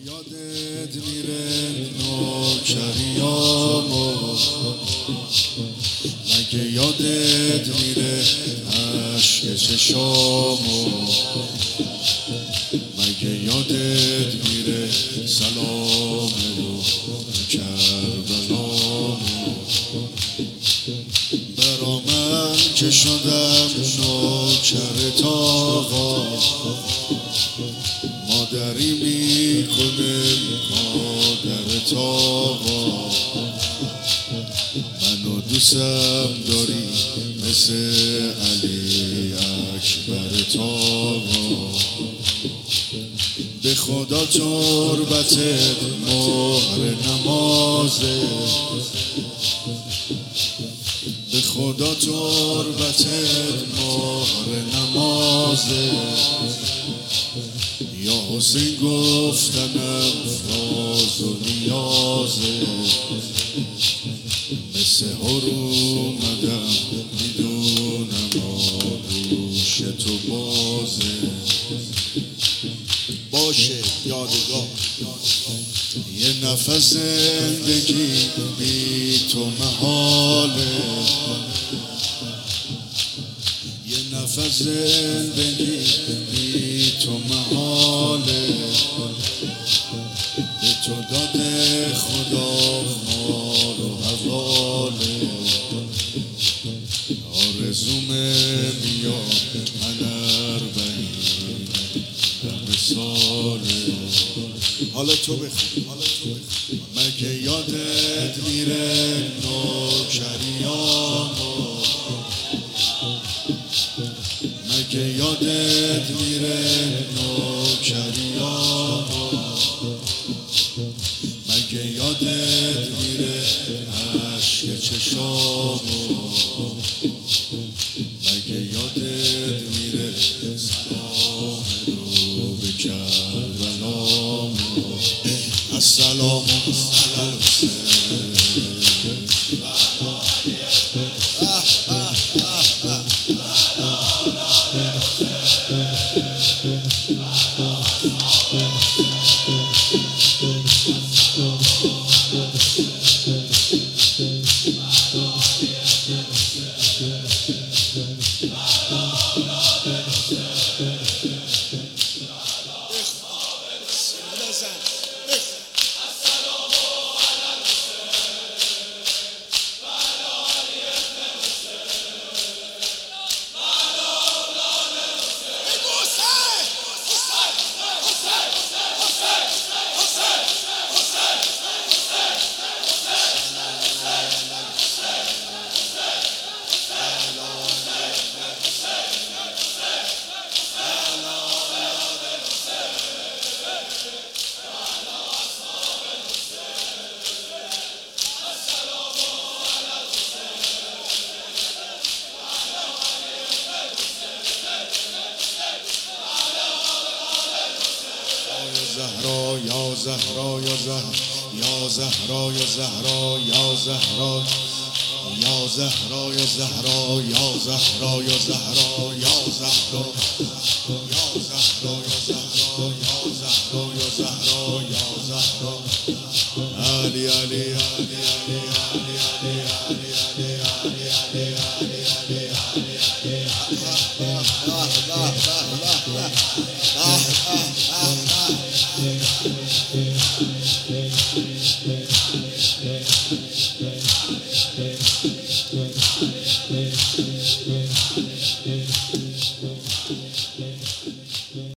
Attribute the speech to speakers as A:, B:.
A: یادت میره نوکریامو، مگه یادت میره عشق چشامو، مگه یادت میره سلام رو کربلامو. برا من که شدم نوکر آقا، مادری میکنه مادرت آقا. منو دوستم داری مثل علی اکبرت آقا. به خدا تربتت مهر نمازه، به خدا تربتت مهر نمازه. یا حسین گفتنم راز و نیازه، مثل حرومدم میدونم آغوش تو بازه. باشه یادگار یه نفس زندگی بی تو محاله، یه نفس زندگی بی تو محاله. به تو داده خدا ما رو حواله. آرزومه میاد من 40 ساله. حالا تو بخون. مگه یادت میره نوکریامو، مگه یادت میره نوکریامو، مگه یادت میره عشق چشامو، مگه یادت میره سلام رو به کربلامو. السلام علی زهرا یا زهرا یا زهرا یا زهرا یا زهرا یا زهرا یا زهرا یا زهرا یا زهرا یا زهرا یا زهرا یا زهرا یا زهرا یا زهرا یا زهرا. علی علی علی علی علی علی علی علی علی علی علی